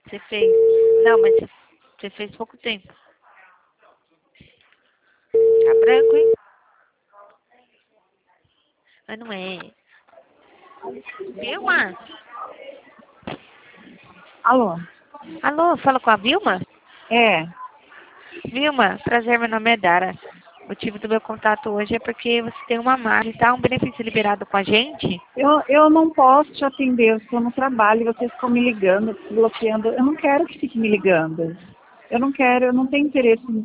Você fez. Não, mas você fez pouco tempo. Tá branco, hein? Mas não é. Vilma? Alô? Alô, fala com a Vilma? É. Vilma, prazer, meu nome é Dara. O motivo do meu contato hoje é porque você tem uma margem, tá? Um benefício liberado com a gente? Eu não posso te atender, eu estou no trabalho, vocês ficam me ligando, bloqueando. Eu não quero que fique me ligando. Eu não quero, eu não tenho interesse